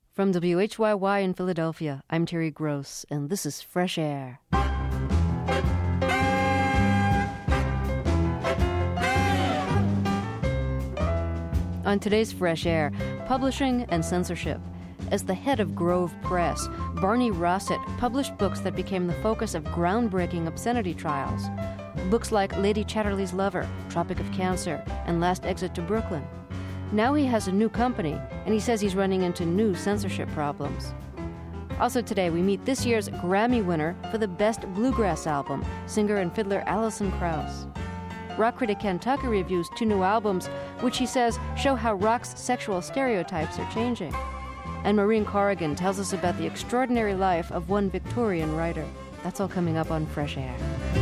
From WHYY in Philadelphia, I'm Terry Gross, and this is Fresh Air. On today's Fresh Air, publishing and censorship. As the head of Grove Press, Barney Rossett published books that became the focus of groundbreaking obscenity trials. Books like Lady Chatterley's Lover, Tropic of Cancer, and Last Exit to Brooklyn. Now he has a new company, and he says he's running into new censorship problems. Also today, we meet this year's Grammy winner for the Best Bluegrass Album, singer and fiddler Alison Krauss. Rock critic Ken Tucker reviews 2 new albums, which he says show how rock's sexual stereotypes are changing. And Maureen Corrigan tells us about the extraordinary life of one Victorian writer. That's all coming up on Fresh Air.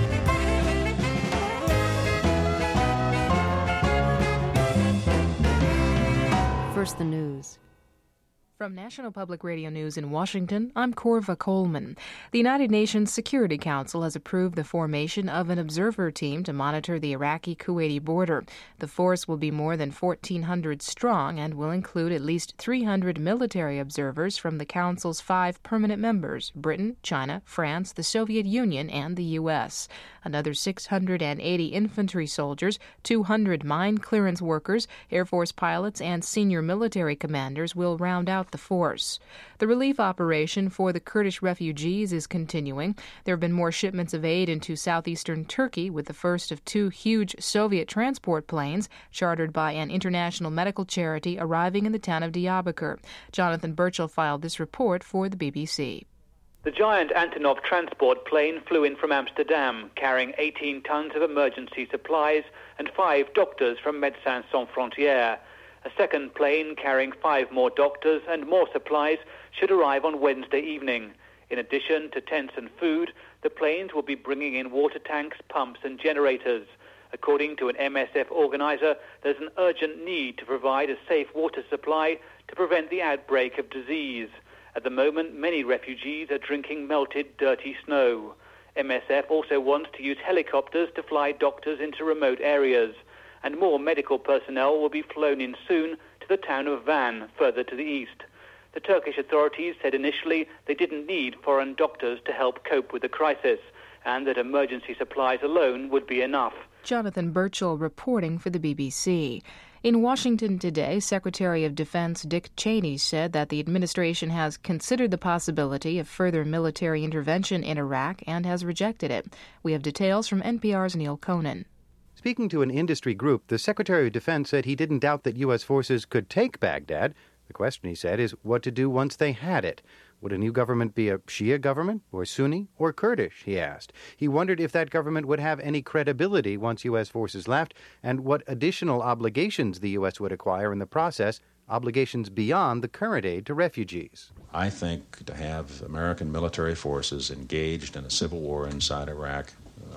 First, the news. From National Public Radio News in Washington, I'm Corva Coleman. The United Nations Security Council has approved the formation of an observer team to monitor the Iraqi-Kuwaiti border. The force will be more than 1,400 strong and will include at least 300 military observers from the Council's 5 permanent members, Britain, China, France, the Soviet Union, and the U.S. Another 680 infantry soldiers, 200 mine clearance workers, Air Force pilots, and senior military commanders will round out the force. The relief operation for the Kurdish refugees is continuing. There have been more shipments of aid into southeastern Turkey, with the first of 2 huge Soviet transport planes chartered by an international medical charity arriving in the town of Diyarbakir. Jonathan Burchell filed this report for the BBC. The giant Antonov transport plane flew in from Amsterdam, carrying 18 tons of emergency supplies and 5 doctors from Médecins Sans Frontières. A second plane carrying 5 more doctors and more supplies should arrive on Wednesday evening. In addition to tents and food, the planes will be bringing in water tanks, pumps and generators. According to an MSF organizer, there's an urgent need to provide a safe water supply to prevent the outbreak of disease. At the moment, many refugees are drinking melted, dirty snow. MSF also wants to use helicopters to fly doctors into remote areas. And more medical personnel will be flown in soon to the town of Van, further to the east. The Turkish authorities said initially they didn't need foreign doctors to help cope with the crisis, and that emergency supplies alone would be enough. Jonathan Burchell reporting for the BBC. In Washington today, Secretary of Defense Dick Cheney said that the administration has considered the possibility of further military intervention in Iraq and has rejected it. We have details from NPR's Neil Conan. Speaking to an industry group, the Secretary of Defense said he didn't doubt that U.S. forces could take Baghdad. The question, he said, is what to do once they had it. Would a new government be a Shia government, or Sunni, or Kurdish, he asked. He wondered if that government would have any credibility once U.S. forces left, and what additional obligations the U.S. would acquire in the process, obligations beyond the current aid to refugees. I think to have American military forces engaged in a civil war inside Iraq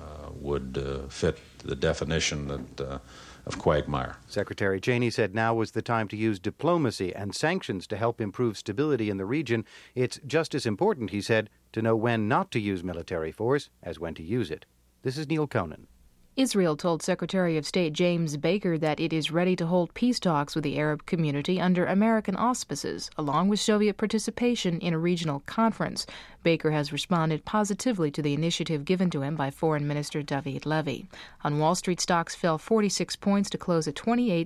would fit the definition of quagmire. Secretary Cheney said now was the time to use diplomacy and sanctions to help improve stability in the region. It's just as important, he said, to know when not to use military force as when to use it. This is Neil Conan. Israel told Secretary of State James Baker that it is ready to hold peace talks with the Arab community under American auspices, along with Soviet participation in a regional conference. Baker has responded positively to the initiative given to him by Foreign Minister David Levy. On Wall Street, stocks fell 46 points to close at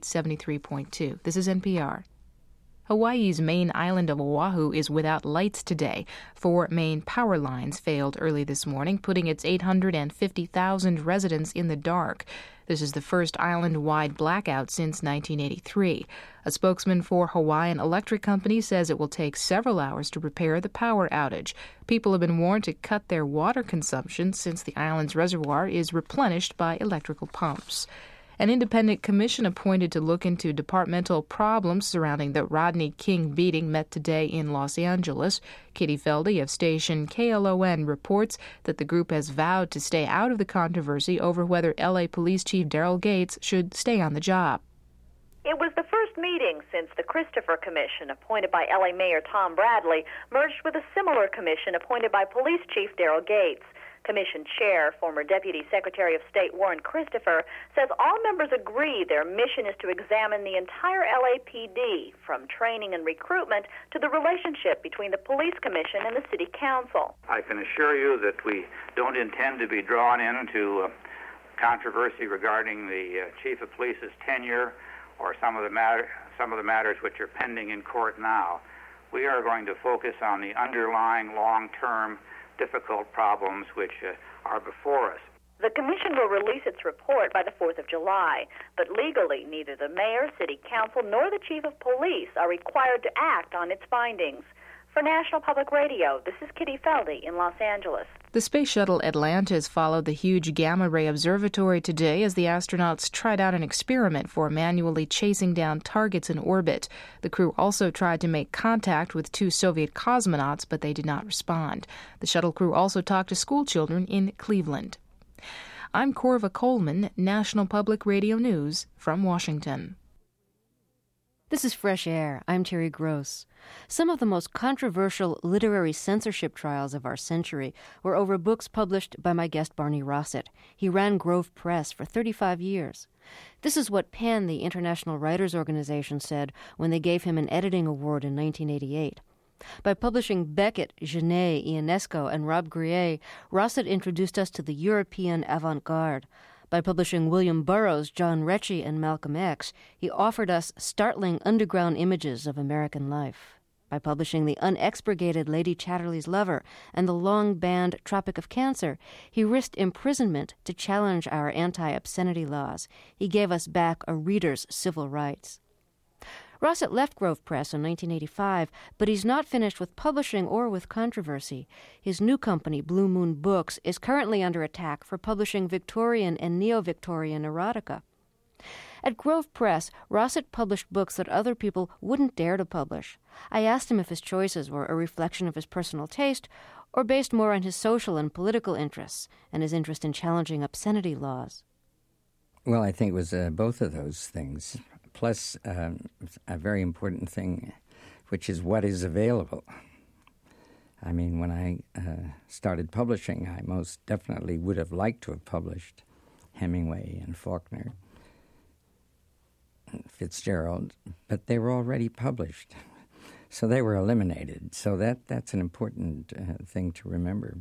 2873.2. This is NPR. Hawaii's main island of Oahu is without lights today. 4 main power lines failed early this morning, putting its 850,000 residents in the dark. This is the first island-wide blackout since 1983. A spokesman for Hawaiian Electric Company says it will take several hours to repair the power outage. People have been warned to cut their water consumption since the island's reservoir is replenished by electrical pumps. An independent commission appointed to look into departmental problems surrounding the Rodney King beating met today in Los Angeles. Kitty Feldy of station KLON reports that the group has vowed to stay out of the controversy over whether L.A. Police Chief Daryl Gates should stay on the job. It was the first meeting since the Christopher Commission, appointed by L.A. Mayor Tom Bradley, merged with a similar commission appointed by Police Chief Daryl Gates. Commission chair, former Deputy Secretary of State Warren Christopher, says all members agree their mission is to examine the entire LAPD, from training and recruitment to the relationship between the Police Commission and the City Council. I can assure you that we don't intend to be drawn into controversy regarding the Chief of Police's tenure or some of the matters which are pending in court now. We are going to focus on the underlying long-term difficult problems which are before us. The Commission will release its report by the 4th of July, but legally neither the Mayor, City Council, nor the Chief of Police are required to act on its findings. For National Public Radio, this is Kitty Feldy in Los Angeles. The Space Shuttle Atlantis followed the huge Gamma Ray Observatory today as the astronauts tried out an experiment for manually chasing down targets in orbit. The crew also tried to make contact with 2 Soviet cosmonauts, but they did not respond. The shuttle crew also talked to school children in Cleveland. I'm Corva Coleman, National Public Radio News from Washington. This is Fresh Air. I'm Terry Gross. Some of the most controversial literary censorship trials of our century were over books published by my guest Barney Rossett. He ran Grove Press for 35 years. This is what PEN, the International Writers Organization, said when they gave him an editing award in 1988. By publishing Beckett, Genet, Ionesco, and Rob Grier, Rossett introduced us to the European avant-garde. By publishing William Burroughs, John Rechy, and Malcolm X, he offered us startling underground images of American life. By publishing The Unexpurgated Lady Chatterley's Lover and the long-banned Tropic of Cancer, he risked imprisonment to challenge our anti-obscenity laws. He gave us back a reader's civil rights. Rossett left Grove Press in 1985, but he's not finished with publishing or with controversy. His new company, Blue Moon Books, is currently under attack for publishing Victorian and neo-Victorian erotica. At Grove Press, Rossett published books that other people wouldn't dare to publish. I asked him if his choices were a reflection of his personal taste or based more on his social and political interests and his interest in challenging obscenity laws. Well, I think it was both of those things. Plus, a very important thing, which is what is available. I mean, when I started publishing, I most definitely would have liked to have published Hemingway and Faulkner, and Fitzgerald, but they were already published. So they were eliminated. So that's an important thing to remember.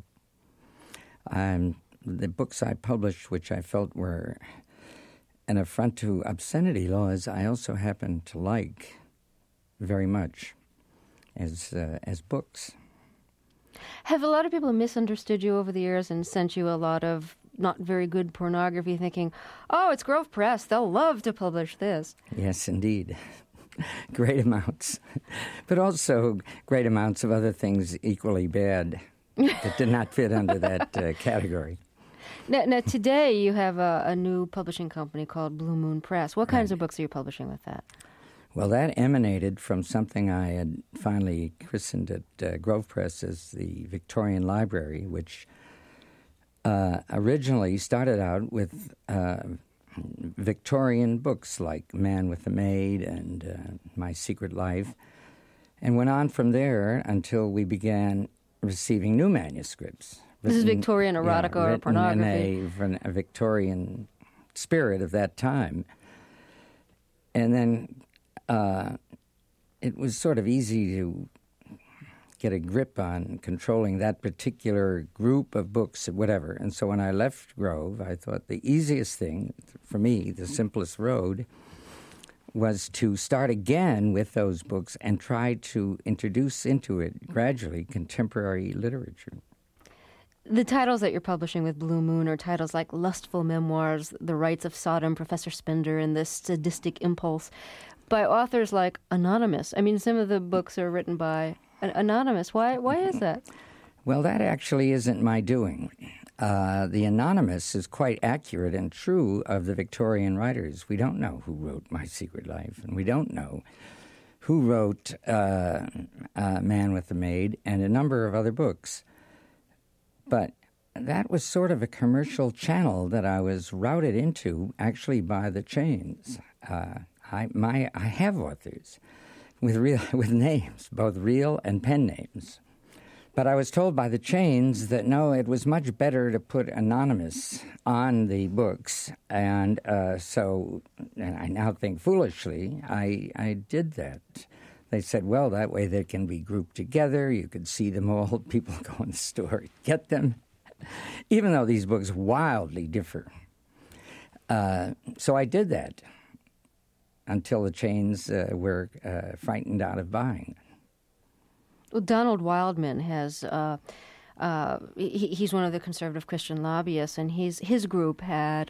The books I published, which I felt were an affront to obscenity laws, I also happen to like very much as books. Have a lot of people misunderstood you over the years and sent you a lot of not very good pornography, thinking, oh, it's Grove Press, they'll love to publish this? Yes, indeed. Great amounts. But also great amounts of other things equally bad that did not fit under that category. Now, today you have a new publishing company called Blue Moon Press. What kinds of books are you publishing with that? Well, that emanated from something I had finally christened at Grove Press as the Victorian Library, which originally started out with Victorian books like Man with the Maid and My Secret Life, and went on from there until we began receiving new manuscripts. This is Victorian erotica or pornography. In a Victorian spirit of that time. And then it was sort of easy to get a grip on controlling that particular group of books, whatever. And so when I left Grove, I thought the easiest thing, for me, the simplest road, was to start again with those books and try to introduce into it gradually contemporary literature. The titles that you're publishing with Blue Moon are titles like Lustful Memoirs, The Rights of Sodom, Professor Spender, and The Sadistic Impulse, by authors like Anonymous. I mean, some of the books are written by Anonymous. Why is that? Well, that actually isn't my doing. The Anonymous is quite accurate and true of the Victorian writers. We don't know who wrote My Secret Life, and we don't know who wrote Man with the Maid and a number of other books. But that was sort of a commercial channel that I was routed into, actually, by the chains. I have authors with names, both real and pen names. But I was told by the chains that no, it was much better to put anonymous on the books, and so I now think foolishly I did that. They said, well, that way they can be grouped together. You could see them all. People go in the store, get them, even though these books wildly differ. So I did that until the chains were frightened out of buying. Well, Donald Wildman has, he's one of the conservative Christian lobbyists, and his group had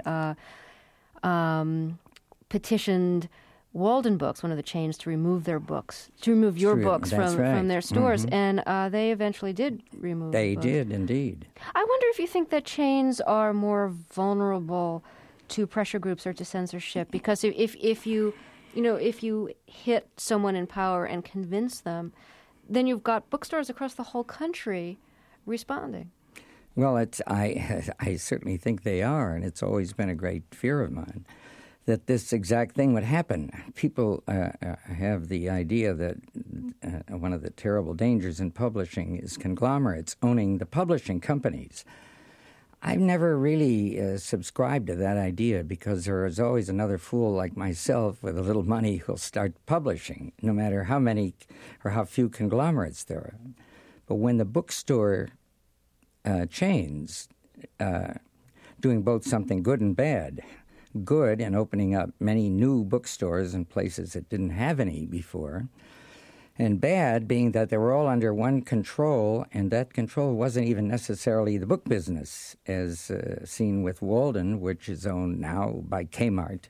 petitioned Walden Books, one of the chains, to remove their books, to remove your books from their stores, and they eventually did remove They the books. did, indeed. I wonder if you think that chains are more vulnerable to pressure groups or to censorship, because if you hit someone in power and convince them, then you've got bookstores across the whole country responding. Well, I certainly think they are, and it's always been a great fear of mine that this exact thing would happen. People have the idea that one of the terrible dangers in publishing is conglomerates owning the publishing companies. I've never really subscribed to that idea, because there is always another fool like myself with a little money who'll start publishing, no matter how many or how few conglomerates there are. But when the bookstore chains doing both something good and bad, good in opening up many new bookstores in places that didn't have any before, and bad being that they were all under one control, and that control wasn't even necessarily the book business, as seen with Walden, which is owned now by Kmart.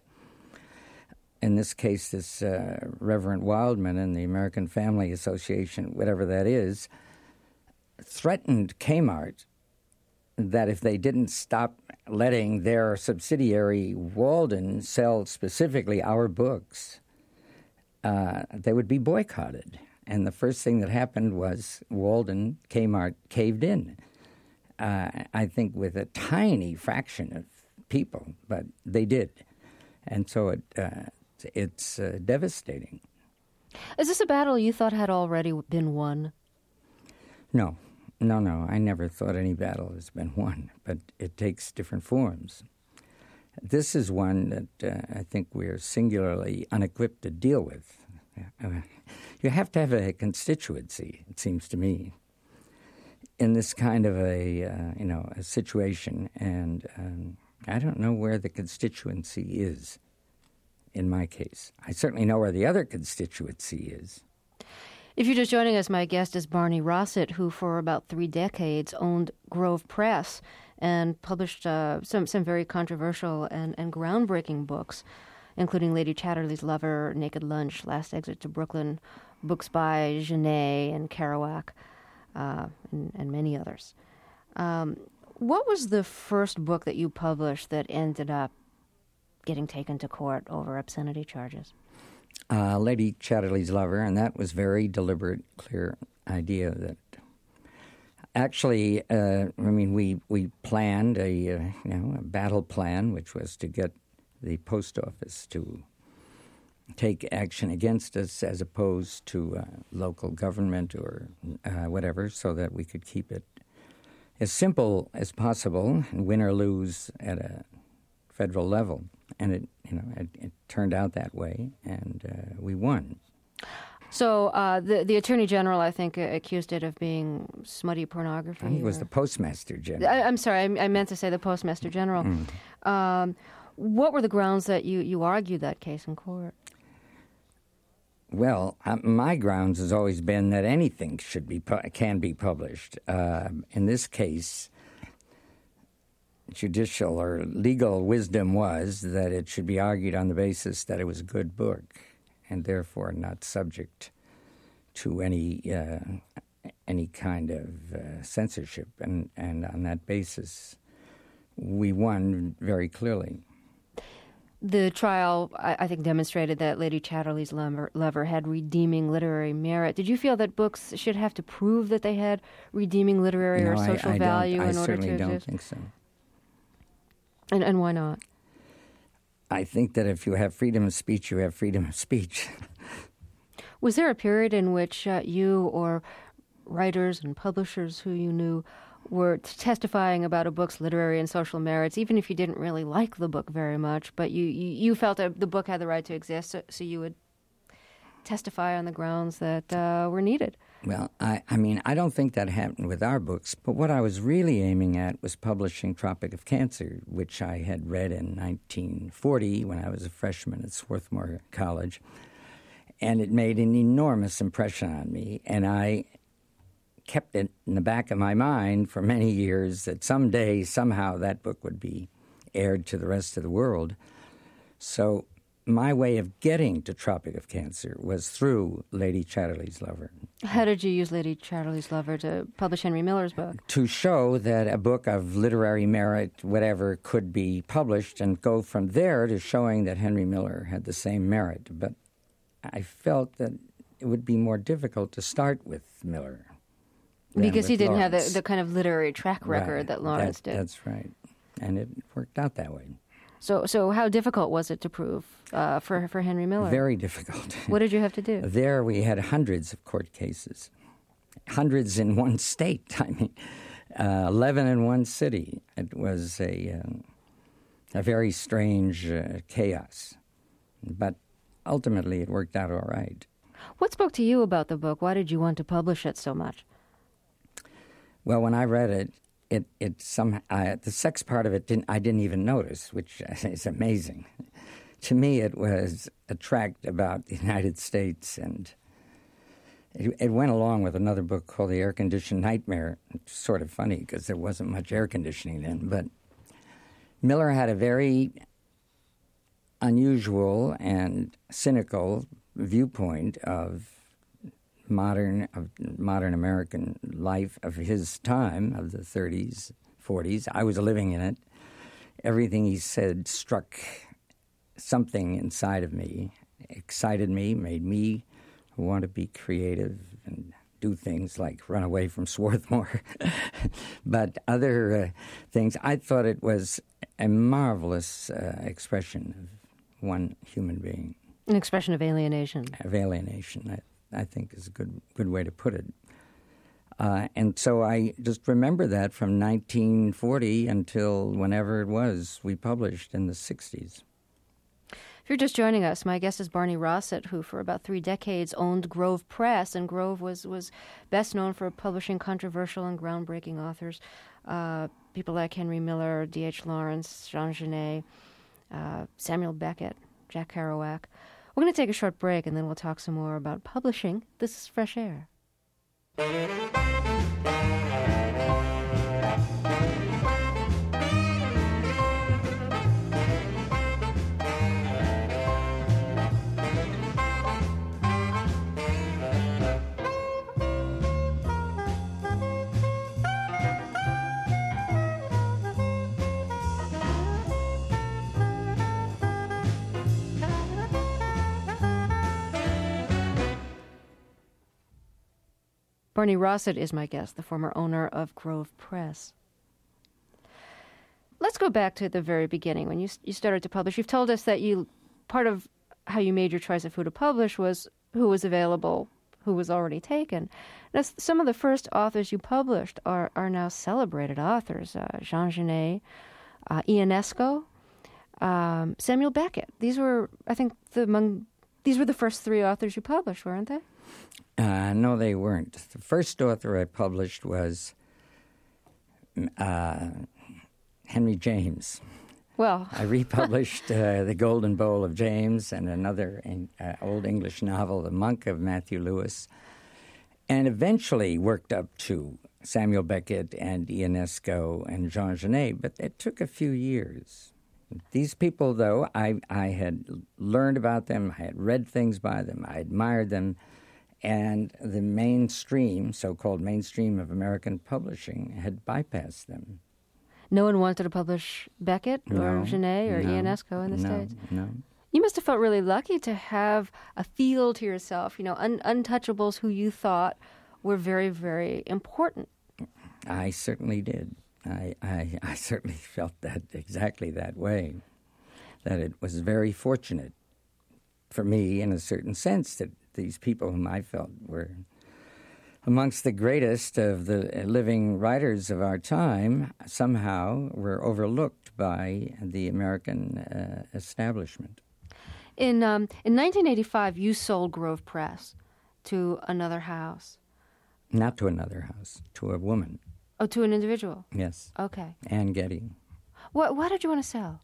In this case, this Reverend Wildman and the American Family Association, whatever that is, threatened Kmart that if they didn't stop letting their subsidiary Walden sell specifically our books, they would be boycotted. And the first thing that happened was Walden, Kmart, caved in. I think with a tiny fraction of people, but they did. And so it's devastating. Is this a battle you thought had already been won? No. I never thought any battle has been won, but it takes different forms. This is one that I think we're singularly unequipped to deal with. You have to have a constituency, it seems to me, in this kind of a situation, and I don't know where the constituency is in my case. I certainly know where the other constituency is. If you're just joining us, my guest is Barney Rossett, who for about 3 decades owned Grove Press and published some very controversial and groundbreaking books, including Lady Chatterley's Lover, Naked Lunch, Last Exit to Brooklyn, books by Genet and Kerouac, and many others. What was the first book that you published that ended up getting taken to court over obscenity charges? Lady Chatterley's Lover, and that was very deliberate, clear idea that actually, we planned a battle plan, which was to get the post office to take action against us as opposed to local government or whatever, so that we could keep it as simple as possible, win or lose at a federal level. And it turned out that way, and we won. So the Attorney General, I think, accused it of being smutty pornography. I think it was the Postmaster General. I'm sorry, I meant to say the Postmaster General. What were the grounds that you argued that case in court? Well, my grounds has always been that anything can be published. In this case, judicial or legal wisdom was that it should be argued on the basis that it was a good book, and therefore not subject to any kind of censorship. And on that basis, we won very clearly. The trial, I think, demonstrated that Lady Chatterley's Lover had redeeming literary merit. Did you feel that books should have to prove that they had redeeming literary or social value in order to exist? I certainly don't think so. And why not? I think that if you have freedom of speech, you have freedom of speech. Was there a period in which you or writers and publishers who you knew were testifying about a book's literary and social merits, even if you didn't really like the book very much, but you felt that the book had the right to exist, so you would testify on the grounds that were needed. Well, I mean, I don't think that happened with our books, but what I was really aiming at was publishing Tropic of Cancer, which I had read in 1940 when I was a freshman at Swarthmore College, and it made an enormous impression on me, and I kept it in the back of my mind for many years that someday, somehow, that book would be aired to the rest of the world. So my way of getting to Tropic of Cancer was through Lady Chatterley's Lover. How did you use Lady Chatterley's Lover to publish Henry Miller's book? To show that a book of literary merit, whatever, could be published, and go from there to showing that Henry Miller had the same merit. But I felt that it would be more difficult to start with Miller. Because he didn't Lawrence. have the kind of literary track record Right. that Lawrence did. That's right. And it worked out that way. So how difficult was it to prove for Henry Miller? Very difficult. What did you have to do? There we had hundreds of court cases. Hundreds in one state. I mean, 11 in one city. It was a very strange chaos. But ultimately it worked out all right. What spoke to you about the book? Why did you want to publish it so much? Well, when I read it, the sex part of it I didn't even notice, which is amazing. To me, it was a tract about the United States, and it went along with another book called The Air-Conditioned Nightmare. It's sort of funny because there wasn't much air conditioning then, but Miller had a very unusual and cynical viewpoint of modern American life of his time, of the 30s, 40s. I was living in it. Everything he said struck something inside of me, excited me, made me want to be creative and do things like run away from Swarthmore. But other things, I thought it was a marvelous expression of one human being. An expression of alienation. Of alienation, I think is a good way to put it. And so I just remember that from 1940 until whenever it was we published in the 60s. If you're just joining us, my guest is Barney Rossett, who for about 3 decades owned Grove Press, and Grove was best known for publishing controversial and groundbreaking authors, people like Henry Miller, D.H. Lawrence, Jean Genet, Samuel Beckett, Jack Kerouac. We're going to take a short break, and then we'll talk some more about publishing. This is Fresh Air. Barney Rossett is my guest, the former owner of Grove Press. Let's go back to the very beginning, when you started to publish. You've told us that part of how you made your choice of who to publish was who was available, who was already taken. Now, some of the first authors you published are now celebrated authors, Jean Genet, Ionesco, Samuel Beckett. These were, I think, these were the first 3 authors you published, weren't they? No, they weren't. The first author I published was Henry James. Well, I republished The Golden Bowl of James and another old English novel, The Monk of Matthew Lewis, and eventually worked up to Samuel Beckett and Ionesco and Jean Genet, but it took a few years. These people, though, I had learned about them, I had read things by them, I admired them, and the mainstream, so-called mainstream of American publishing, had bypassed them. No one wanted to publish Beckett or Genet or Ionesco in the States? No. You must have felt really lucky to have a field to yourself, untouchables who you thought were very, very important. I certainly did. I certainly felt that exactly that way, that it was very fortunate for me in a certain sense that these people whom I felt were amongst the greatest of the living writers of our time, somehow were overlooked by the American establishment. In 1985, you sold Grove Press to another house. Not to another house, to a woman. Oh, to an individual? Yes. Okay. Ann Getty. Why did you want to sell?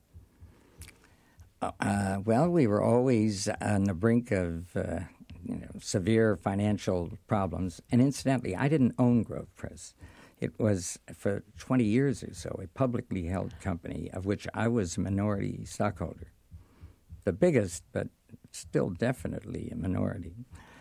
Well, we were always on the brink of severe financial problems. And incidentally, I didn't own Grove Press. It was, for 20 years or so, a publicly held company of which I was a minority stockholder. The biggest, but still definitely a minority.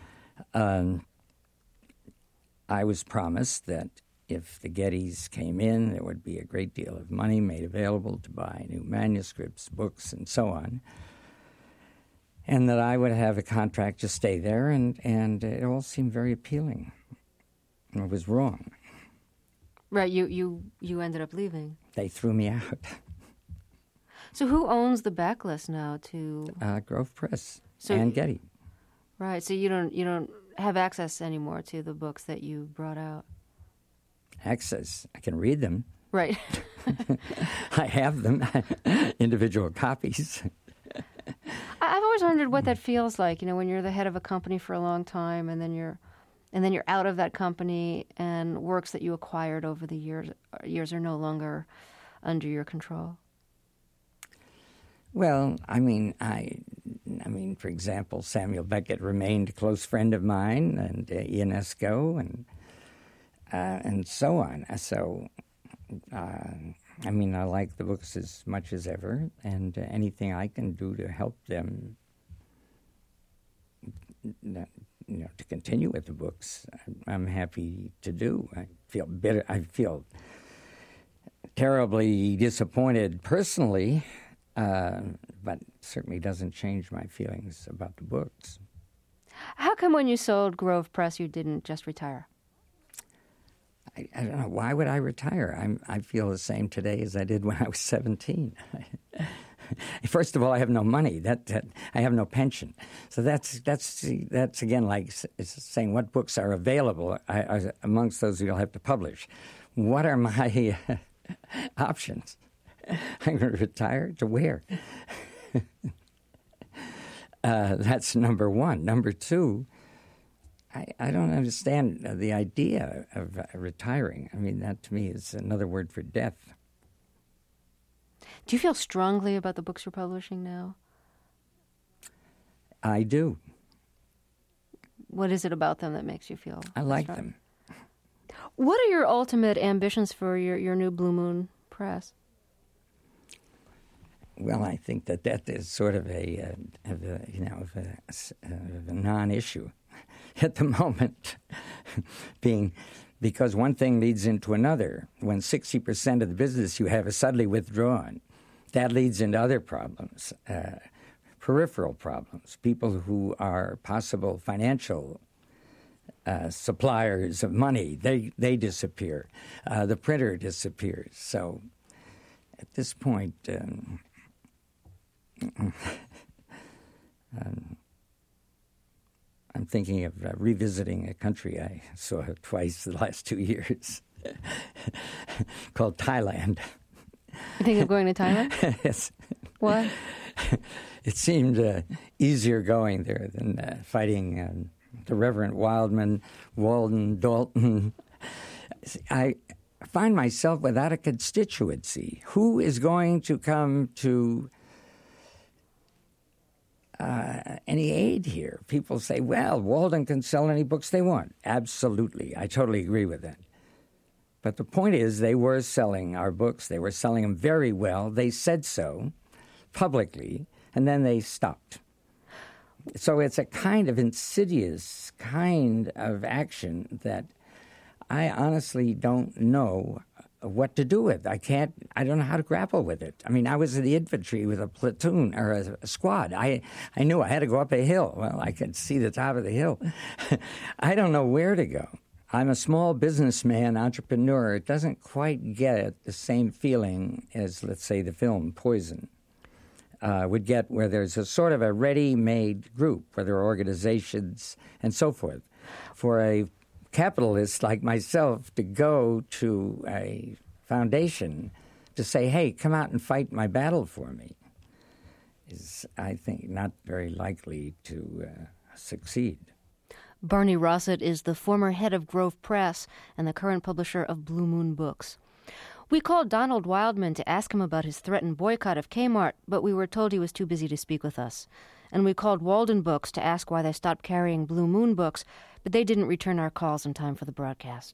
I was promised that if the Gettys came in, there would be a great deal of money made available to buy new manuscripts, books, and so on, and that I would have a contract to stay there, and it all seemed very appealing. I was wrong. Right, you ended up leaving. They threw me out. So who owns the backlist now to Grove Press, Ann Getty. Right, so you don't have access anymore to the books that you brought out. Access. I can read them. Right. I have them, individual copies. I've always wondered what that feels like, when you're the head of a company for a long time and then you're out of that company and works that you acquired over the years are no longer under your control. Well, I mean, for example, Samuel Beckett remained a close friend of mine, and Ionesco, and so on. So, I like the books as much as ever, and anything I can do to help them, to continue with the books, I'm happy to do. I feel bitter. I feel terribly disappointed personally. But certainly doesn't change my feelings about the books. How come when you sold Grove Press you didn't just retire? I don't know. Why would I retire? I feel the same today as I did when I was 17. First of all, I have no money. That I have no pension. So that's again like saying what books are available amongst those you'll have to publish. What are my options? I'm going to retire to where? That's number one. Number two, I don't understand the idea of retiring. I mean, that to me is another word for death. Do you feel strongly about the books you're publishing now? I do. What is it about them that makes you feel I like strong? them. What are your ultimate ambitions for your new Blue Moon Press? Well, I think that is sort of a non-issue at the moment, because one thing leads into another. When 60% of the business you have is suddenly withdrawn, that leads into other problems, peripheral problems. People who are possible financial suppliers of money, they disappear. The printer disappears. So at this point, I'm thinking of revisiting a country I saw twice the last 2 years, called Thailand. You think of going to Thailand? Yes. Why? It seemed easier going there than fighting the Reverend Wildman, Walden, Dalton. I find myself without a constituency. Who is going to come to any aid here? People say, well, Walden can sell any books they want. Absolutely. I totally agree with that. But the point is, they were selling our books. They were selling them very well. They said so publicly, and then they stopped. So it's a kind of insidious kind of action that I honestly don't know what to do with. I don't know how to grapple with it. I mean, I was in the infantry with a platoon or a squad. I knew I had to go up a hill. Well, I could see the top of the hill. I don't know where to go. I'm a small businessman, entrepreneur. It doesn't quite get the same feeling as, let's say, the film Poison would get, where there's a sort of a ready-made group, where there are organizations and so forth. For a capitalists like myself to go to a foundation to say, hey, come out and fight my battle for me, is, I think, not very likely to succeed. Barney Rossett is the former head of Grove Press and the current publisher of Blue Moon Books. We called Donald Wildman to ask him about his threatened boycott of Kmart, but we were told he was too busy to speak with us. And we called Walden Books to ask why they stopped carrying Blue Moon books, but they didn't return our calls in time for the broadcast.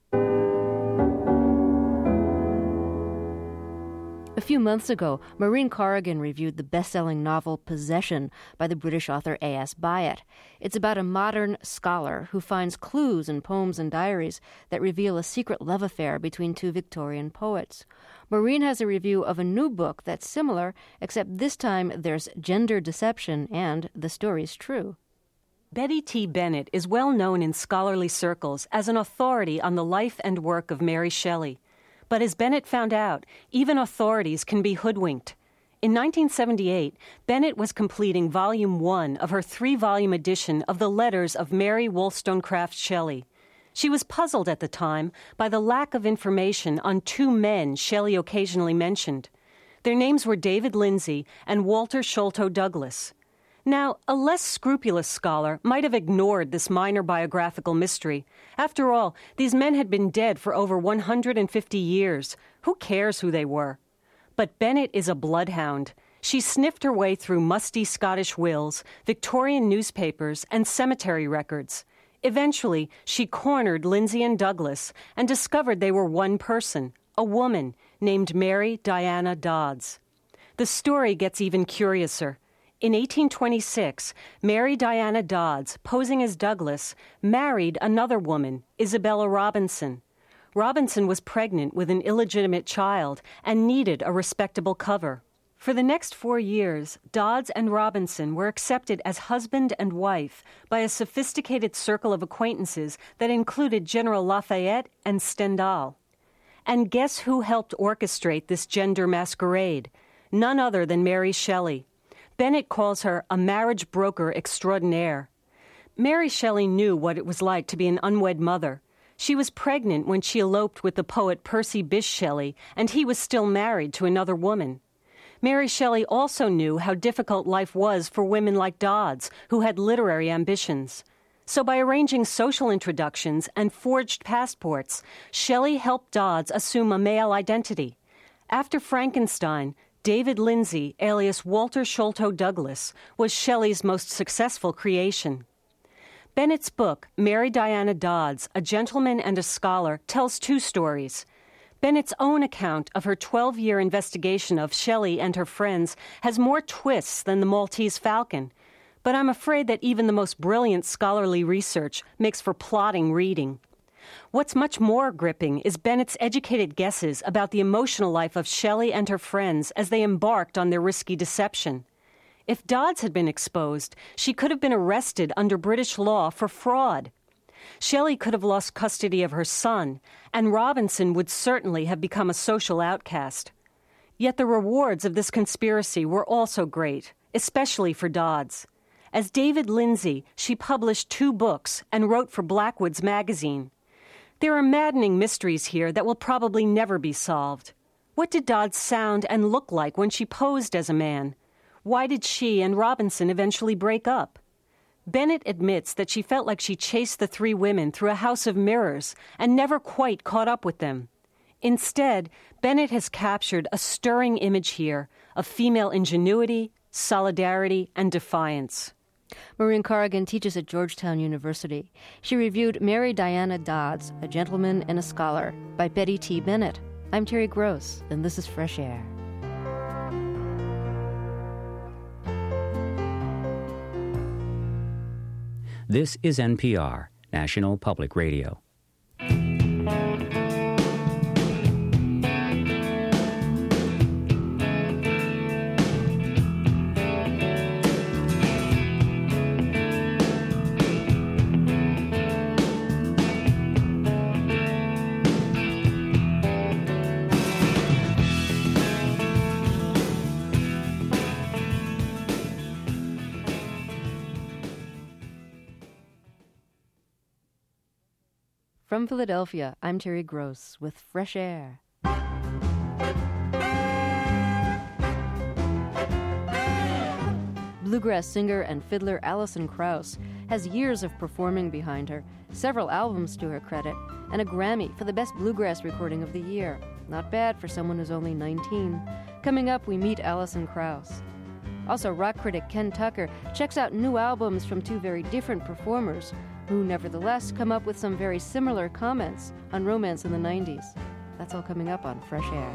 A few months ago, Maureen Corrigan reviewed the best-selling novel Possession by the British author A.S. Byatt. It's about a modern scholar who finds clues in poems and diaries that reveal a secret love affair between two Victorian poets. Maureen has a review of a new book that's similar, except this time there's gender deception and the story's true. Betty T. Bennett is well known in scholarly circles as an authority on the life and work of Mary Shelley. But as Bennett found out, even authorities can be hoodwinked. In 1978, Bennett was completing Volume 1 of her 3-volume edition of the letters of Mary Wollstonecraft Shelley. She was puzzled at the time by the lack of information on 2 men Shelley occasionally mentioned. Their names were David Lindsay and Walter Sholto Douglas. Now, a less scrupulous scholar might have ignored this minor biographical mystery. After all, these men had been dead for over 150 years. Who cares who they were? But Bennett is a bloodhound. She sniffed her way through musty Scottish wills, Victorian newspapers, and cemetery records. Eventually, she cornered Lindsay and Douglas and discovered they were one person, a woman named Mary Diana Dodds. The story gets even curiouser. In 1826, Mary Diana Dodds, posing as Douglas, married another woman, Isabella Robinson. Robinson was pregnant with an illegitimate child and needed a respectable cover. For the next 4 years, Dodds and Robinson were accepted as husband and wife by a sophisticated circle of acquaintances that included General Lafayette and Stendhal. And guess who helped orchestrate this gender masquerade? None other than Mary Shelley. Bennett calls her a marriage broker extraordinaire. Mary Shelley knew what it was like to be an unwed mother. She was pregnant when she eloped with the poet Percy Bysshe Shelley, and he was still married to another woman. Mary Shelley also knew how difficult life was for women like Dodds, who had literary ambitions. So by arranging social introductions and forged passports, Shelley helped Dodds assume a male identity. After Frankenstein, David Lindsay, alias Walter Sholto Douglas, was Shelley's most successful creation. Bennett's book, Mary Diana Dodds, A Gentleman and a Scholar, tells 2 stories. Bennett's own account of her 12-year investigation of Shelley and her friends has more twists than the Maltese Falcon, but I'm afraid that even the most brilliant scholarly research makes for plodding reading. What's much more gripping is Bennett's educated guesses about the emotional life of Shelley and her friends as they embarked on their risky deception. If Dodds had been exposed, she could have been arrested under British law for fraud. Shelley could have lost custody of her son, and Robinson would certainly have become a social outcast. Yet the rewards of this conspiracy were also great, especially for Dodds. As David Lindsay, she published 2 books and wrote for Blackwood's magazine. There are maddening mysteries here that will probably never be solved. What did Dodds sound and look like when she posed as a man? Why did she and Robinson eventually break up? Bennett admits that she felt like she chased the 3 women through a house of mirrors and never quite caught up with them. Instead, Bennett has captured a stirring image here of female ingenuity, solidarity, and defiance. Maureen Corrigan teaches at Georgetown University. She reviewed Mary Diana Dodds, A Gentleman and a Scholar, by Betty T. Bennett. I'm Terry Gross, and this is Fresh Air. This is NPR, National Public Radio. From Philadelphia, I'm Terry Gross with Fresh Air. Bluegrass singer and fiddler Alison Krauss has years of performing behind her, several albums to her credit, and a Grammy for the Best Bluegrass Recording of the Year. Not bad for someone who's only 19. Coming up, we meet Alison Krauss. Also, rock critic Ken Tucker checks out new albums from two very different performers who nevertheless come up with some very similar comments on romance in the 90s. That's all coming up on Fresh Air.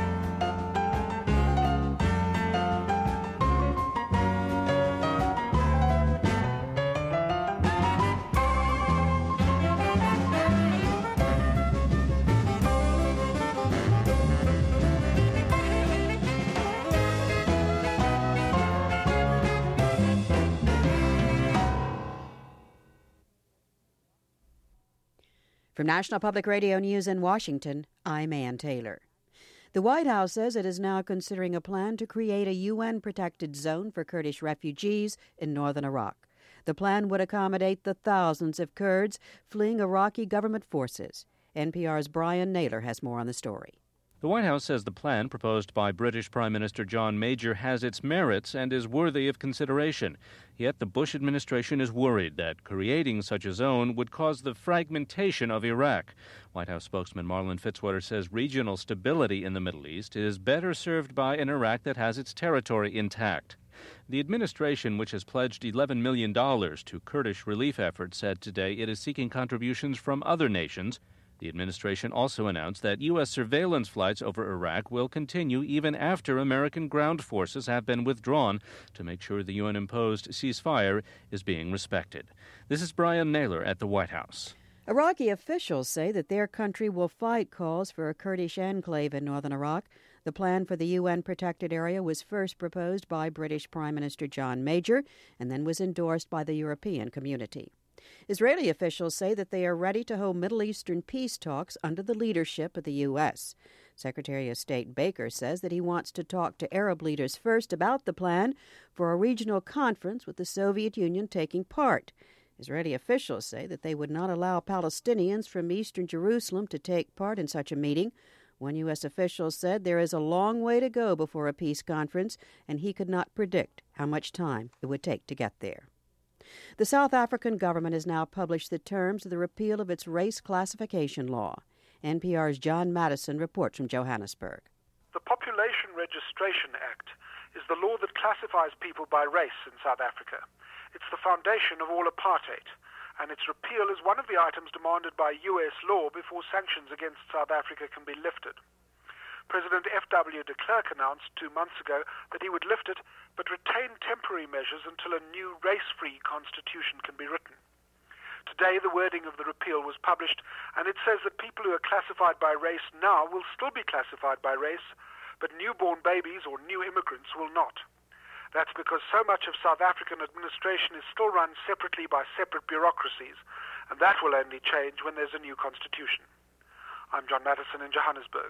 From National Public Radio News in Washington, I'm Ann Taylor. The White House says it is now considering a plan to create a UN-protected zone for Kurdish refugees in northern Iraq. The plan would accommodate the thousands of Kurds fleeing Iraqi government forces. NPR's Brian Naylor has more on the story. The White House says the plan proposed by British Prime Minister John Major has its merits and is worthy of consideration. Yet the Bush administration is worried that creating such a zone would cause the fragmentation of Iraq. White House spokesman Marlin Fitzwater says regional stability in the Middle East is better served by an Iraq that has its territory intact. The administration, which has pledged $11 million to Kurdish relief efforts, said today it is seeking contributions from other nations. The administration also announced that U.S. surveillance flights over Iraq will continue even after American ground forces have been withdrawn to make sure the UN-imposed ceasefire is being respected. This is Brian Naylor at the White House. Iraqi officials say that their country will fight calls for a Kurdish enclave in northern Iraq. The plan for the UN-protected area was first proposed by British Prime Minister John Major and then was endorsed by the European community. Israeli officials say that they are ready to hold Middle Eastern peace talks under the leadership of the U.S. Secretary of State Baker says that he wants to talk to Arab leaders first about the plan for a regional conference with the Soviet Union taking part. Israeli officials say that they would not allow Palestinians from eastern Jerusalem to take part in such a meeting. One U.S. official said there is a long way to go before a peace conference, and he could not predict how much time it would take to get there. The South African government has now published the terms of the repeal of its race classification law. NPR's John Madison reports from Johannesburg. The Population Registration Act is the law that classifies people by race in South Africa. It's the foundation of all apartheid, and its repeal is one of the items demanded by U.S. law before sanctions against South Africa can be lifted. President F.W. de Klerk announced 2 months ago that he would lift it, but retain temporary measures until a new race-free constitution can be written. Today, the wording of the repeal was published, and it says that people who are classified by race now will still be classified by race, but newborn babies or new immigrants will not. That's because so much of South African administration is still run separately by separate bureaucracies, and that will only change when there's a new constitution. I'm John Madison in Johannesburg.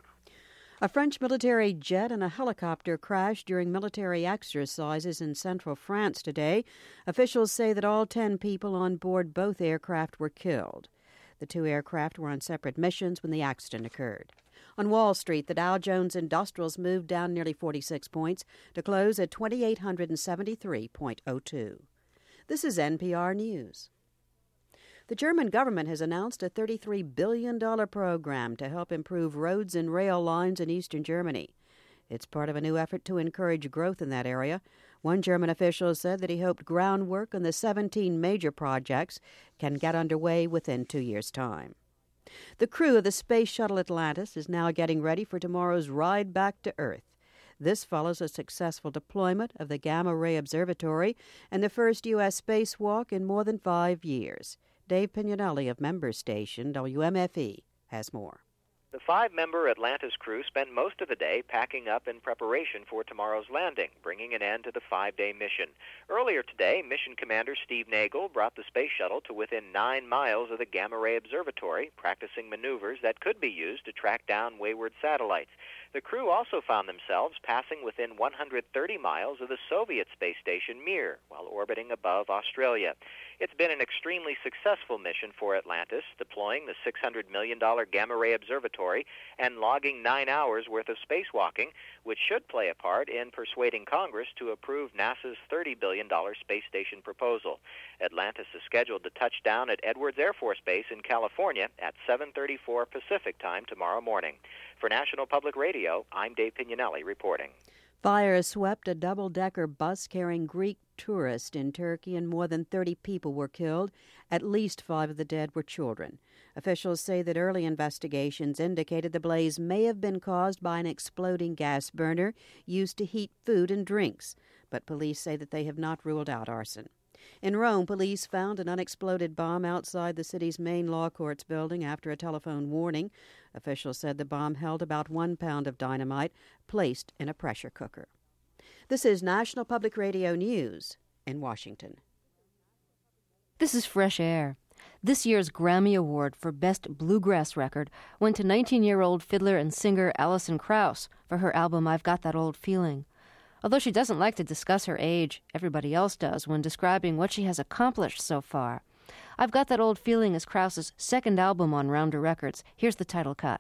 A French military jet and a helicopter crashed during military exercises in central France today. Officials say that all 10 people on board both aircraft were killed. The two aircraft were on separate missions when the accident occurred. On Wall Street, the Dow Jones Industrials moved down nearly 46 points to close at 2,873.02. This is NPR News. The German government has announced a $33 billion program to help improve roads and rail lines in eastern Germany. It's part of a new effort to encourage growth in that area. One German official said that he hoped groundwork on the 17 major projects can get underway within 2 years' time. The crew of the Space Shuttle Atlantis is now getting ready for tomorrow's ride back to Earth. This follows a successful deployment of the Gamma Ray Observatory and the first U.S. spacewalk in more than 5 years. Dave Pignanelli of member station WMFE has more. The 5-member Atlantis crew spent most of the day packing up in preparation for tomorrow's landing, bringing an end to the 5-day mission. Earlier today, Mission Commander Steve Nagel brought the space shuttle to within 9 miles of the Gamma Ray Observatory, practicing maneuvers that could be used to track down wayward satellites. The crew also found themselves passing within 130 miles of the Soviet space station Mir, while orbiting above Australia. It's been an extremely successful mission for Atlantis, deploying the $600 million Gamma Ray Observatory and logging 9 hours worth of spacewalking, which should play a part in persuading Congress to approve NASA's $30 billion space station proposal. Atlantis is scheduled to touch down at Edwards Air Force Base in California at 7:34 Pacific Time tomorrow morning. For National Public Radio, I'm Dave Pignanelli reporting. Fire swept a double-decker bus carrying Greek tourists in Turkey, and more than 30 people were killed. At least 5 of the dead were children. Officials say that early investigations indicated the blaze may have been caused by an exploding gas burner used to heat food and drinks, but police say that they have not ruled out arson. In Rome, police found an unexploded bomb outside the city's main law courts building after a telephone warning. Officials said the bomb held about 1 pound of dynamite placed in a pressure cooker. This is National Public Radio News in Washington. This is Fresh Air. This year's Grammy Award for Best Bluegrass Record went to 19-year-old fiddler and singer Alison Krauss for her album I've Got That Old Feeling. Although she doesn't like to discuss her age, everybody else does when describing what she has accomplished so far. I've Got That Old Feeling is Krauss's second album on Rounder Records. Here's the title cut.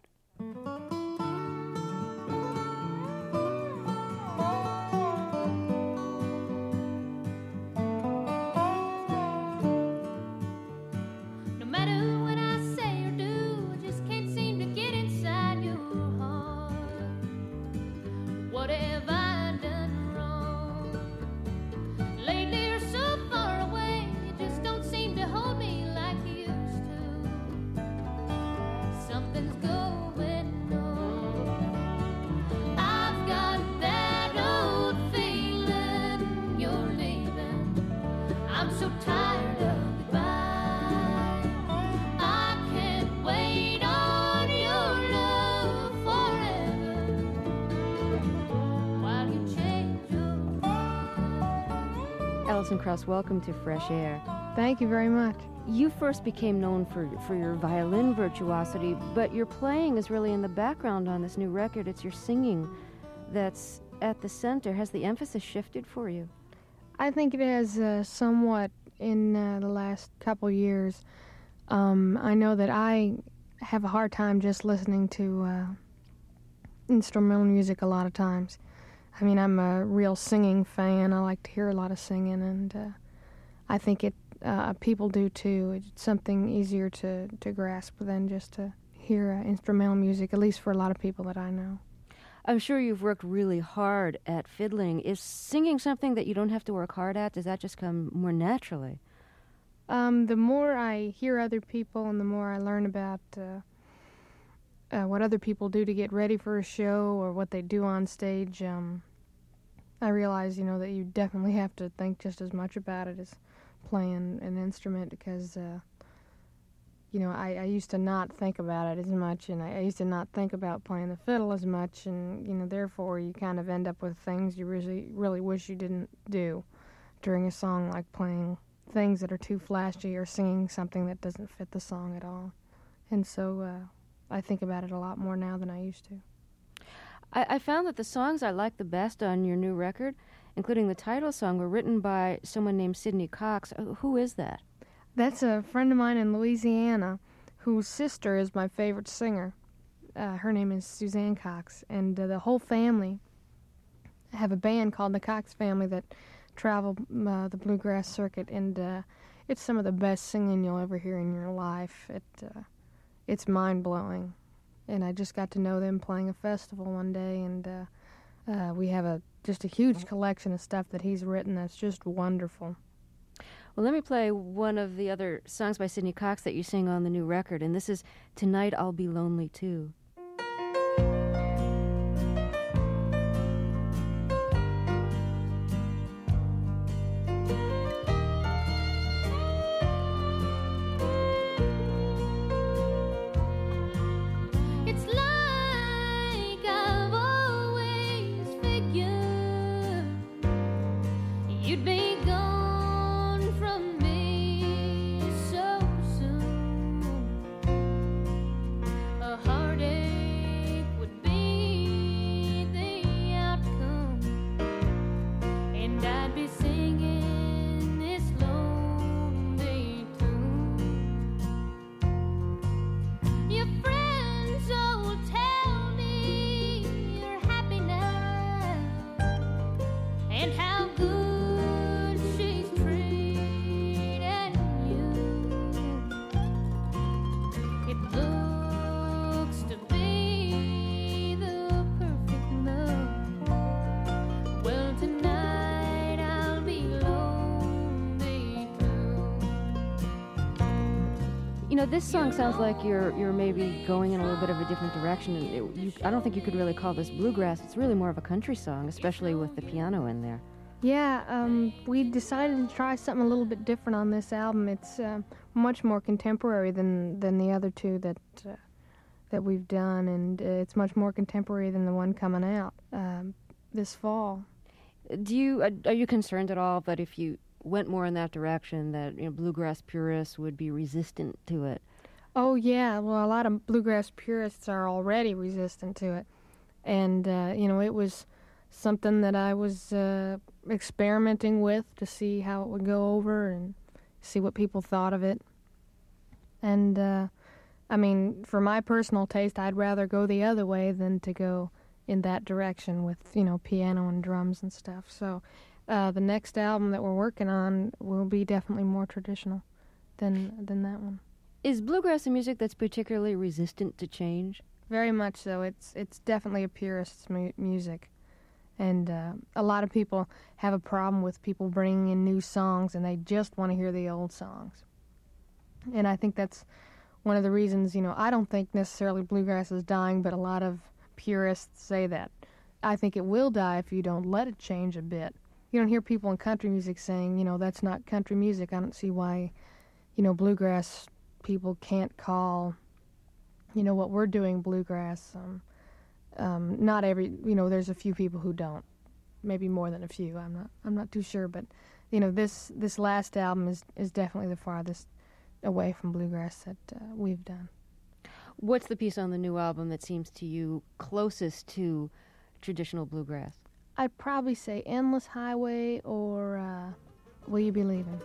Alison Krauss, welcome to Fresh Air. Thank you very much. You first became known for your violin virtuosity, but your playing is really in the background on this new record. It's your singing that's at the center. Has the emphasis shifted for you? I think it has somewhat in the last couple years. I know that I have a hard time just listening to instrumental music a lot of times. I mean, I'm a real singing fan. I like to hear a lot of singing, and I think people do too. It's something easier to grasp than just to hear instrumental music, at least for a lot of people that I know. I'm sure you've worked really hard at fiddling. Is singing something that you don't have to work hard at? Does that just come more naturally? The more I hear other people and the more I learn about what other people do to get ready for a show or what they do on stage, I realize, that you definitely have to think just as much about it as playing an instrument because, I used to not think about it as much, and I used to not think about playing the fiddle as much, and, therefore you kind of end up with things you really, really wish you didn't do during a song, like playing things that are too flashy or singing something that doesn't fit the song at all. And so I think about it a lot more now than I used to. I found that the songs I liked the best on your new record, including the title song, were written by someone named Sidney Cox. Who is that? That's a friend of mine in Louisiana whose sister is my favorite singer. Her name is Suzanne Cox, and the whole family have a band called the Cox Family that travel the bluegrass circuit, and it's some of the best singing you'll ever hear in your life. It's mind-blowing. And I just got to know them playing a festival one day, and we have just a huge collection of stuff that he's written that's just wonderful. Well, let me play one of the other songs by Sidney Cox that you sing on the new record, and this is Tonight I'll Be Lonely Too. It's looks to be the perfect love. Well, tonight I'll be lonely too. You know, this song sounds like you're maybe going in a little bit of a different direction. And I don't think you could really call this bluegrass. It's really more of a country song, especially with the piano in there. Yeah, we decided to try something a little bit different on this album. It's much more contemporary than the other two that we've done, and it's much more contemporary than the one coming out this fall. Are you concerned at all that if you went more in that direction, that bluegrass purists would be resistant to it? Oh yeah, well, a lot of bluegrass purists are already resistant to it, and it was something that I was experimenting with to see how it would go over and see what people thought of it. And for my personal taste, I'd rather go the other way than to go in that direction with piano and drums and stuff. So the next album that we're working on will be definitely more traditional than that one. Is bluegrass a music that's particularly resistant to change? Very much so. It's definitely a purist's music. And a lot of people have a problem with people bringing in new songs, and they just want to hear the old songs. And I think that's one of the reasons, I don't think necessarily bluegrass is dying, but a lot of purists say that. I think it will die if you don't let it change a bit. You don't hear people in country music saying, that's not country music. I don't see why, bluegrass people can't call, what we're doing bluegrass. Not every, there's a few people who don't, maybe more than a few. I'm not too sure, but this last album is definitely the farthest away from bluegrass that we've done. What's the piece on the new album that seems to you closest to traditional bluegrass? I'd probably say Endless Highway or Will You Be Leaving?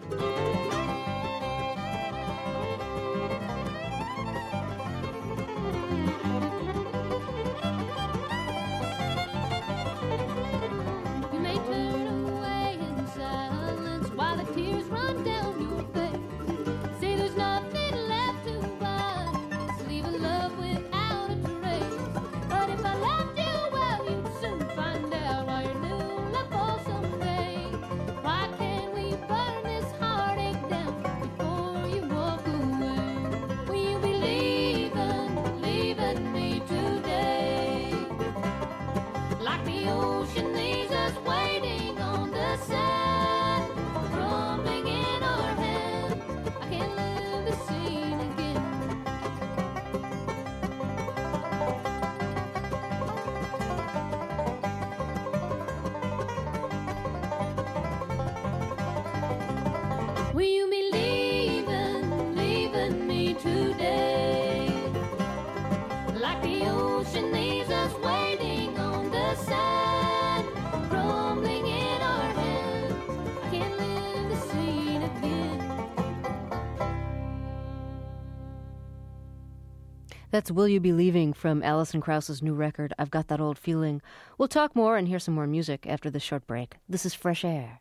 That's Will You Be Leaving from Alison Krauss's new record, I've Got That Old Feeling. We'll talk more and hear some more music after this short break. This is Fresh Air.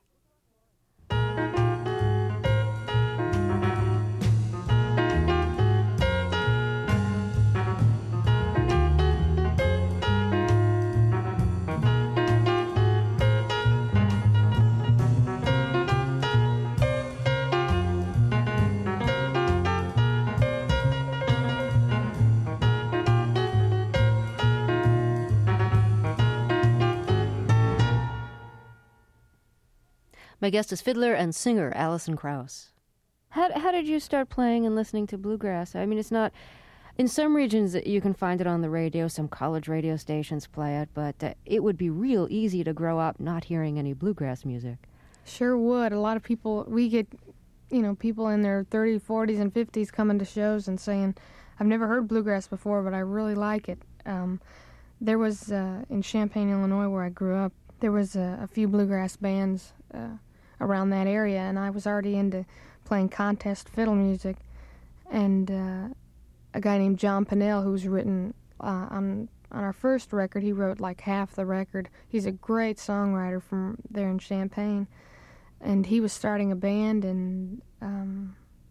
My guest is fiddler and singer Alison Krauss. How did you start playing and listening to bluegrass? I mean, it's not... In some regions, you can find it on the radio. Some college radio stations play it, but it would be real easy to grow up not hearing any bluegrass music. Sure would. A lot of people... We get, people in their 30s, 40s, and 50s coming to shows and saying, I've never heard bluegrass before, but I really like it. There was, in Champaign, Illinois, where I grew up, there was a few bluegrass bands around that area, and I was already into playing contest fiddle music. And a guy named John Pennell, who's written on our first record, he wrote like half the record. He's a great songwriter from there in Champaign, and he was starting a band, and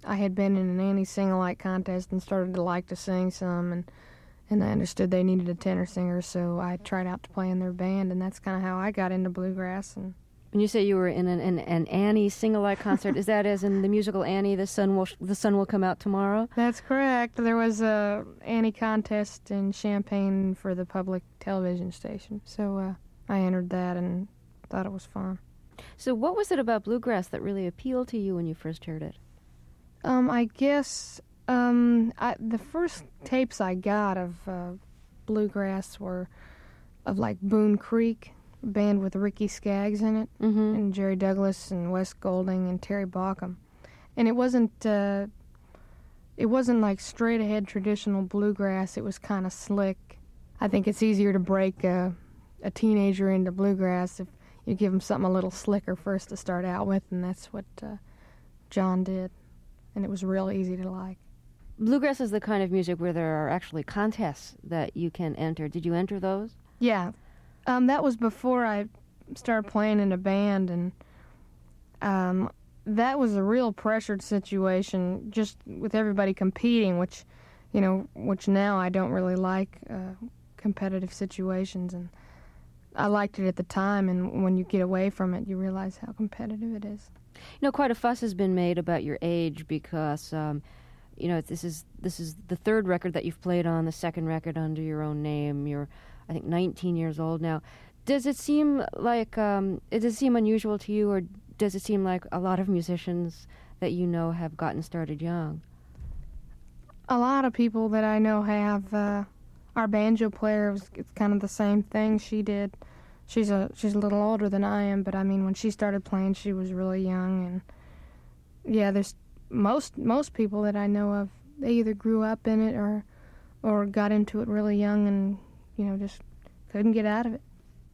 I had been in an Annie Sing-Alike contest and started to like to sing some, and I understood they needed a tenor singer, so I tried out to play in their band, and that's kind of how I got into bluegrass. And when you say you were in an Annie Sing-Alike concert, is that as in the musical Annie, The Sun Will Come Out Tomorrow? That's correct. There was a Annie contest in Champaign for the public television station, so I entered that and thought it was fun. So what was it about bluegrass that really appealed to you when you first heard it? I guess the first tapes I got of bluegrass were of like Boone Creek, a band with Ricky Skaggs in it, and Jerry Douglas and Wes Golding and Terry Baucom. And it wasn't like straight ahead traditional bluegrass. It was kind of slick. I think it's easier to break a teenager into bluegrass if you give them something a little slicker first to start out with, and that's what John did. And it was real easy to like. Bluegrass is the kind of music where there are actually contests that you can enter. Did you enter those? Yeah. That was before I started playing in a band, and that was a real pressured situation, just with everybody competing, which now I don't really like competitive situations, and I liked it at the time, and when you get away from it, you realize how competitive it is. Quite a fuss has been made about your age because, this is the third record that you've played on, the second record under your own name. You're, I think, 19 years old now. Does it seem like, does it seem unusual to you, or does it seem like a lot of musicians that you know have gotten started young? A lot of people that I know have. Our banjo player, it's kind of the same thing she did. She's a little older than I am, but I mean, when she started playing, she was really young. And yeah, there's most people that I know of, they either grew up in it or got into it really young and just couldn't get out of it.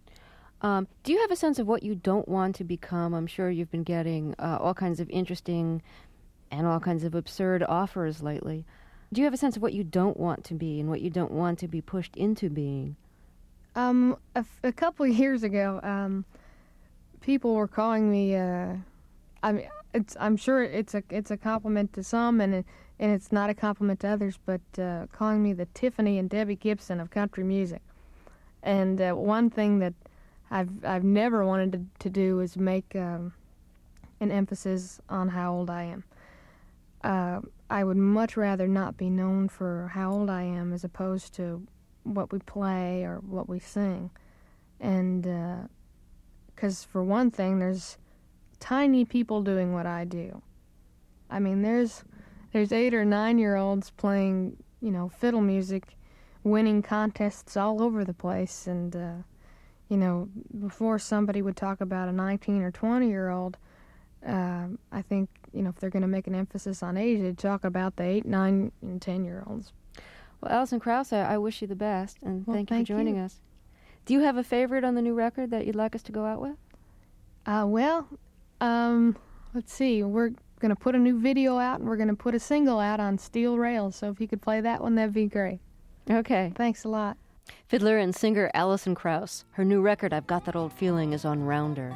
Do you have a sense of what you don't want to become? I'm sure you've been getting all kinds of interesting and all kinds of absurd offers lately. Do you have a sense of what you don't want to be and what you don't want to be pushed into being? A couple of years ago, people were calling me. I'm sure it's a compliment to some, and it's not a compliment to others. But calling me the Tiffany and Debbie Gibson of country music. And one thing that I've never wanted to do is make an emphasis on how old I am. I would much rather not be known for how old I am as opposed to what we play or what we sing. And because for one thing, there's tiny people doing what I do. I mean, there's 8 or 9-year-olds playing, fiddle music, winning contests all over the place. And, before somebody would talk about a 19 or 20-year-old, I think, if they're going to make an emphasis on age, they'd talk about the 8, 9, and 10-year-olds. Well, Alison Krauss, I wish you the best, and thank you for joining us. Do you have a favorite on the new record that you'd like us to go out with? Let's see. We're going to put a new video out, and we're going to put a single out on Steel Rails, so if you could play that one, that'd be great. Okay. Thanks a lot. Fiddler and singer Alison Krauss. Her new record, I've Got That Old Feeling, is on Rounder.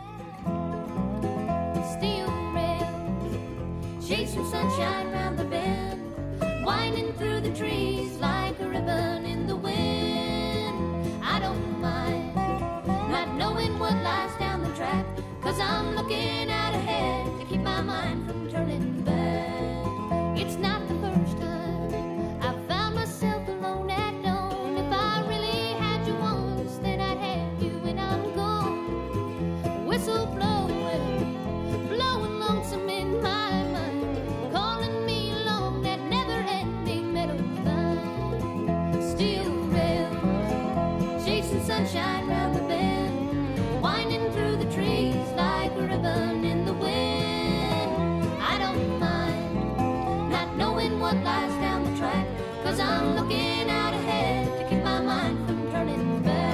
Steel rails, chasing sunshine round the bend, winding through the trees like a ribbon in the wind. I don't mind not knowing what lies down the track, 'cause I'm looking out ahead to keep my mind from turning back. It's not the first time I've found myself alone at dawn. If I really had you once, then I'd have you when I'm gone. Whistle blowing, blowing lonesome in my mind, calling me along that never-ending meadow line. Steel rails, chasing sunshine round the bend, winding through the trees like a ribbon in the wind. I don't mind not knowing what lies down the track, 'cause I'm looking out ahead to keep my mind from turning back.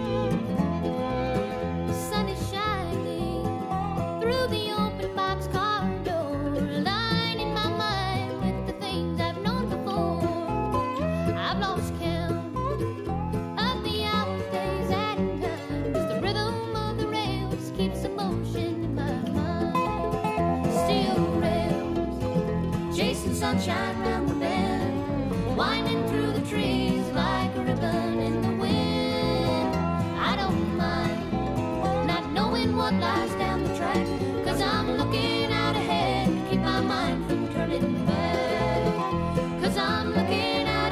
The sun is shining through the open boxcar chasing sunshine round the bend, winding through the trees like a ribbon in the wind. I don't mind not knowing what lies down the track, 'cause I'm looking out ahead to keep my mind from turning back. 'Cause I'm looking out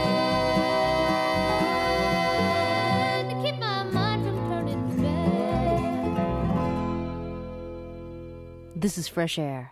ahead to keep my mind from turning back. This is Fresh Air.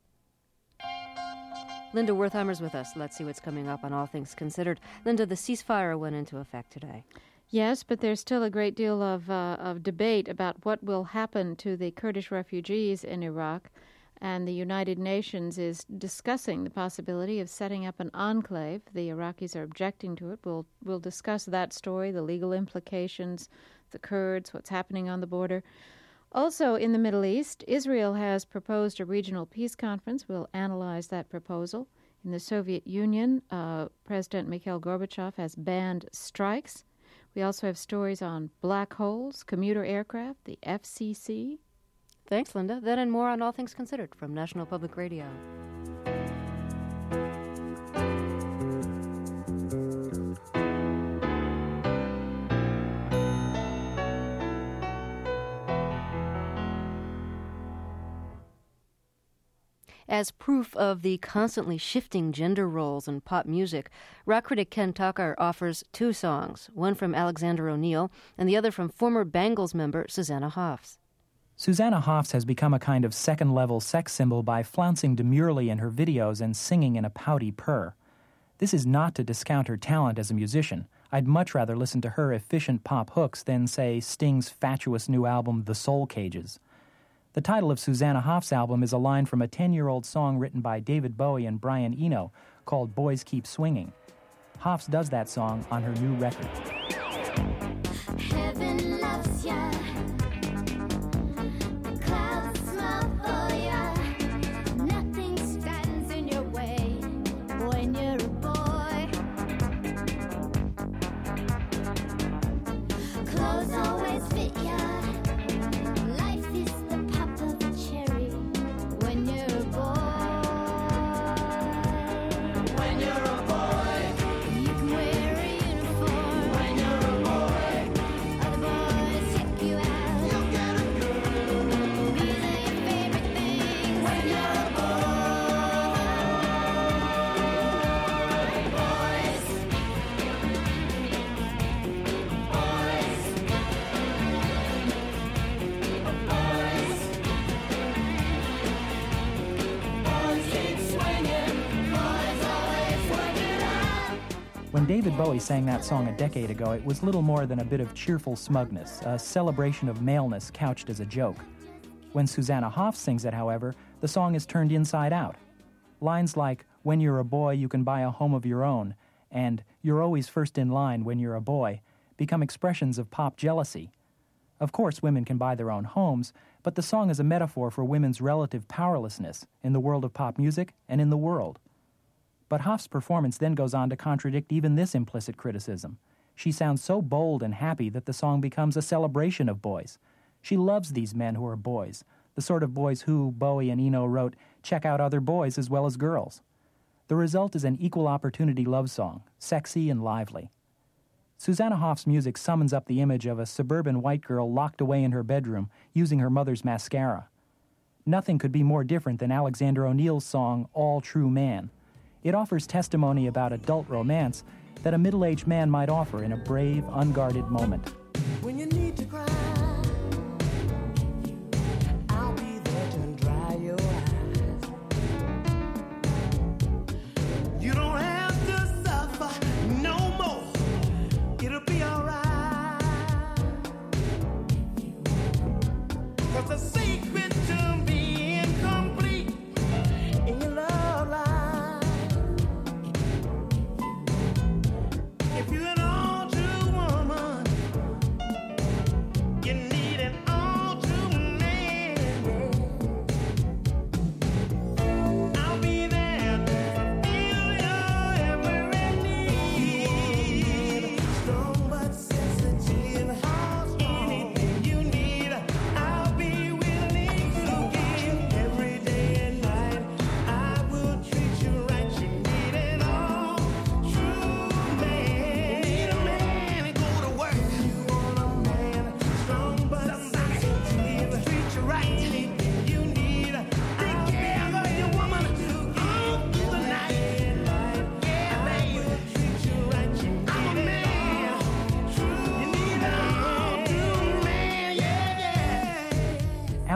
Linda Wertheimer's with us. Let's see what's coming up on All Things Considered. Linda, the ceasefire went into effect today. Yes, but there's still a great deal of debate about what will happen to the Kurdish refugees in Iraq, and the United Nations is discussing the possibility of setting up an enclave. The Iraqis are objecting to it. We'll discuss that story, the legal implications, the Kurds, what's happening on the border. Also, in the Middle East, Israel has proposed a regional peace conference. We'll analyze that proposal. In the Soviet Union, President Mikhail Gorbachev has banned strikes. We also have stories on black holes, commuter aircraft, the FCC. Thanks, Linda. That and more on All Things Considered from National Public Radio. As proof of the constantly shifting gender roles in pop music, rock critic Ken Tucker offers two songs, one from Alexander O'Neal and the other from former Bangles member Susanna Hoffs. Susanna Hoffs has become a kind of second-level sex symbol by flouncing demurely in her videos and singing in a pouty purr. This is not to discount her talent as a musician. I'd much rather listen to her efficient pop hooks than, say, Sting's fatuous new album, The Soul Cages. The title of Susanna Hoffs' album is a line from a 10-year-old song written by David Bowie and Brian Eno called Boys Keep Swinging. Hoffs does that song on her new record. Heaven loves ya. The clouds smile for ya. Nothing stands in your way when you're a boy. Clothes always fit ya. Life is the pop of a cherry when you're a boy. When you're a boy, you can wear a uniform. When you're a boy, other boys check you out. You'll get a girl. These are your favorite things when you're a boy. Boys. Boys keep swinging. Boys always work it out. When David Bowie sang that song a decade ago, it was little more than a bit of cheerful smugness, a celebration of maleness couched as a joke. When Susanna Hoffs sings it, however, the song is turned inside out. Lines like, "When you're a boy, you can buy a home of your own," and "You're always first in line when you're a boy," become expressions of pop jealousy. Of course, women can buy their own homes, but the song is a metaphor for women's relative powerlessness in the world of pop music and in the world. But Hoffs' performance then goes on to contradict even this implicit criticism. She sounds so bold and happy that the song becomes a celebration of boys. She loves these men who are boys, the sort of boys who, Bowie and Eno wrote, check out other boys as well as girls. The result is an equal opportunity love song, sexy and lively. Susanna Hoffs' music summons up the image of a suburban white girl locked away in her bedroom using her mother's mascara. Nothing could be more different than Alexander O'Neal's song, All True Man. It offers testimony about adult romance that a middle-aged man might offer in a brave, unguarded moment. When you need to cry, I'll be there to dry your eyes. You don't have to suffer no more. It'll be alright. 'Cause the secret to being complete in your love life, if you're an all-true woman,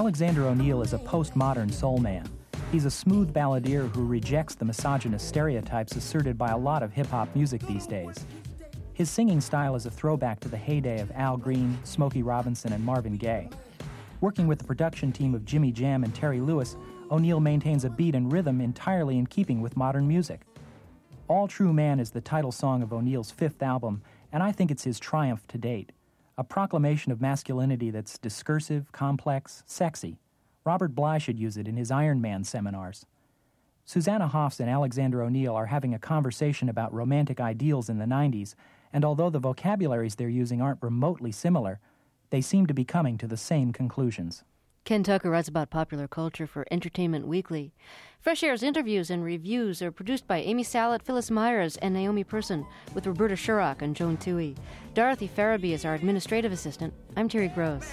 Alexander O'Neal is a postmodern soul man. He's a smooth balladeer who rejects the misogynist stereotypes asserted by a lot of hip-hop music these days. His singing style is a throwback to the heyday of Al Green, Smokey Robinson, and Marvin Gaye. Working with the production team of Jimmy Jam and Terry Lewis, O'Neal maintains a beat and rhythm entirely in keeping with modern music. All True Man is the title song of O'Neal's fifth album, and I think it's his triumph to date. A proclamation of masculinity that's discursive, complex, sexy. Robert Bly should use it in his Iron Man seminars. Susanna Hoffs and Alexander O'Neal are having a conversation about romantic ideals in the 90s, and although the vocabularies they're using aren't remotely similar, they seem to be coming to the same conclusions. Ken Tucker writes about popular culture for Entertainment Weekly. Fresh Air's interviews and reviews are produced by Amy Sallett, Phyllis Myers, and Naomi Person, with Roberta Shurock and Joan Toohey. Dorothy Farabee is our administrative assistant. I'm Terry Gross.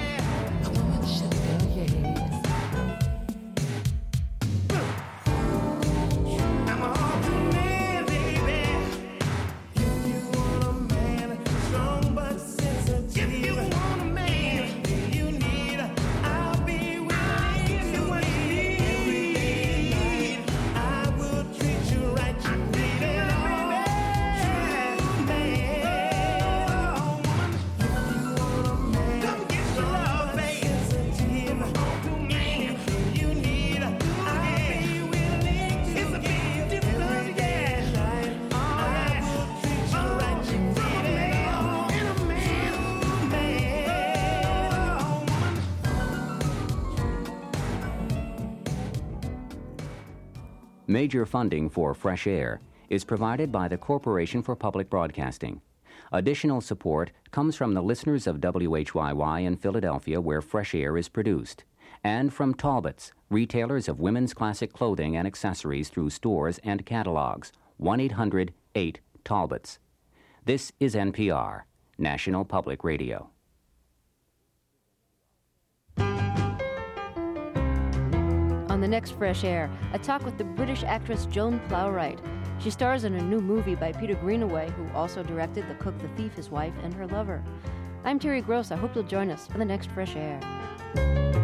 Major funding for Fresh Air is provided by the Corporation for Public Broadcasting. Additional support comes from the listeners of WHYY in Philadelphia, where Fresh Air is produced, and from Talbots, retailers of women's classic clothing and accessories through stores and catalogs. 1-800-8-TALBOTS. This is NPR, National Public Radio. On the next Fresh Air, a talk with the British actress Joan Plowright. She stars in a new movie by Peter Greenaway, who also directed The Cook, the Thief, His Wife, and Her Lover. I'm Terry Gross. I hope you'll join us for the next Fresh Air.